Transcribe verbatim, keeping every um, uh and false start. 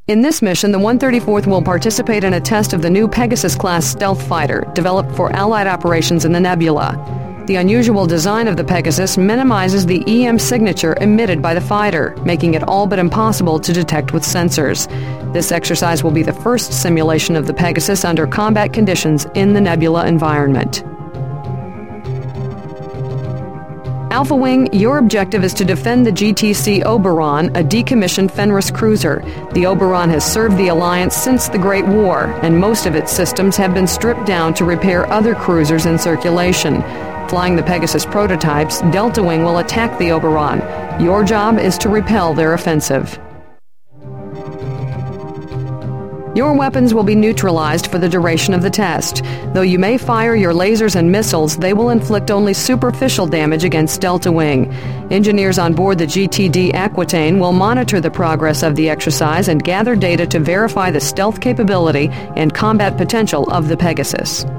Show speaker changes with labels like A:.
A: In this mission, the one hundred thirty-fourth will participate in a test of the new Pegasus-class stealth fighter, developed for Allied operations in the nebula. The unusual design of the Pegasus minimizes the E M signature emitted by the fighter, making it all but impossible to detect with sensors. This exercise will be the first simulation of the Pegasus under combat conditions in the nebula environment. Alpha Wing, your objective is to defend the G T C Oberon, a decommissioned Fenris cruiser. The Oberon has served the Alliance since the Great War, and most of its systems have been stripped down to repair other cruisers in circulation. Flying the Pegasus prototypes, Delta Wing will attack the Oberon. Your job is to repel their offensive. Your weapons will be neutralized for the duration of the test. Though you may fire your lasers and missiles, they will inflict only superficial damage against Delta Wing. Engineers on board the G T D Aquitaine will monitor the progress of the exercise and gather data to verify the stealth capability and combat potential of the Pegasus.